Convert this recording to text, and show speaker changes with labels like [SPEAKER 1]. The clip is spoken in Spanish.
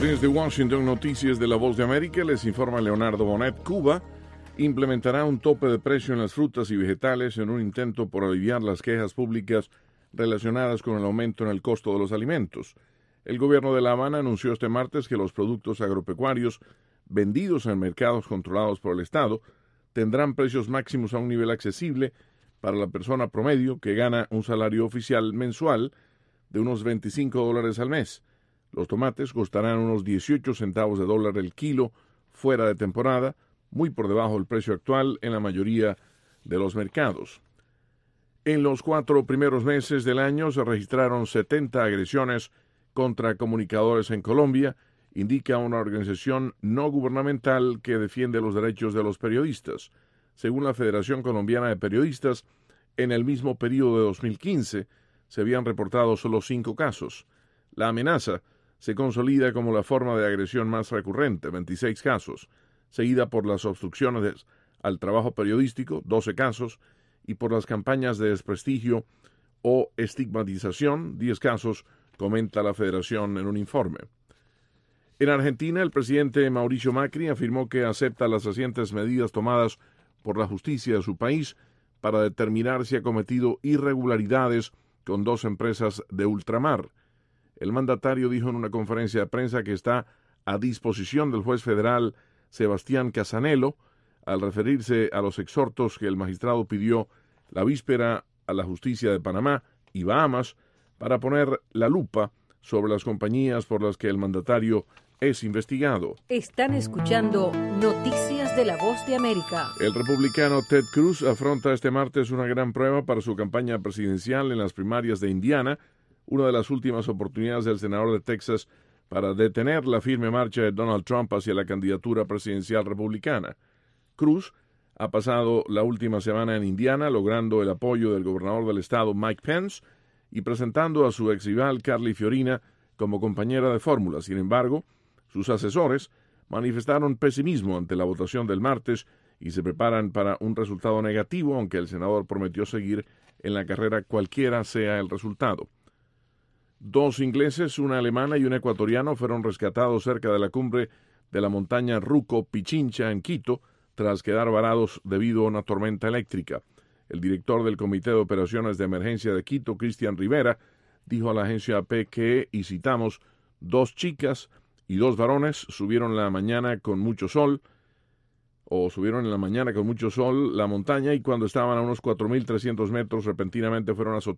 [SPEAKER 1] Desde Washington, Noticias de la Voz de América, les informa Leonardo Bonet. Cuba implementará un tope de precio en las frutas y vegetales en un intento por aliviar las quejas públicas relacionadas con el aumento en el costo de los alimentos. El gobierno de La Habana anunció este martes que los productos agropecuarios vendidos en mercados controlados por el Estado tendrán precios máximos a un nivel accesible para la persona promedio que gana un salario oficial mensual de unos $25 al mes. Los tomates costarán unos 18 centavos de dólar el kilo fuera de temporada, muy por debajo del precio actual en la mayoría de los mercados. En los 4 primeros meses del año se registraron 70 agresiones contra comunicadores en Colombia, indica una organización no gubernamental que defiende los derechos de los periodistas. Según la Federación Colombiana de Periodistas, en el mismo periodo de 2015 se habían reportado solo 5 casos. La amenaza se consolida como la forma de agresión más recurrente, 26 casos, seguida por las obstrucciones al trabajo periodístico, 12 casos, y por las campañas de desprestigio o estigmatización, 10 casos, comenta la Federación en un informe. En Argentina, el presidente Mauricio Macri afirmó que acepta las recientes medidas tomadas por la justicia de su país para determinar si ha cometido irregularidades con 2 empresas de ultramar. El mandatario dijo en una conferencia de prensa que está a disposición del juez federal Sebastián Casanelo al referirse a los exhortos que el magistrado pidió la víspera a la justicia de Panamá y Bahamas para poner la lupa sobre las compañías por las que el mandatario es investigado.
[SPEAKER 2] Están escuchando Noticias de la Voz de América.
[SPEAKER 1] El republicano Ted Cruz afronta este martes una gran prueba para su campaña presidencial en las primarias de Indiana, una de las últimas oportunidades del senador de Texas para detener la firme marcha de Donald Trump hacia la candidatura presidencial republicana. Cruz ha pasado la última semana en Indiana, logrando el apoyo del gobernador del estado, Mike Pence, y presentando a su exrival, Carly Fiorina, como compañera de fórmula. Sin embargo, sus asesores manifestaron pesimismo ante la votación del martes y se preparan para un resultado negativo, aunque el senador prometió seguir en la carrera cualquiera sea el resultado. 2 ingleses, una alemana y un ecuatoriano fueron rescatados cerca de la cumbre de la montaña Ruco Pichincha en Quito tras quedar varados debido a una tormenta eléctrica. El director del Comité de Operaciones de Emergencia de Quito, Cristian Rivera, dijo a la agencia AP que, y citamos, 2 chicas y 2 varones subieron en la mañana con mucho sol la montaña y cuando estaban a unos 4.300 metros repentinamente fueron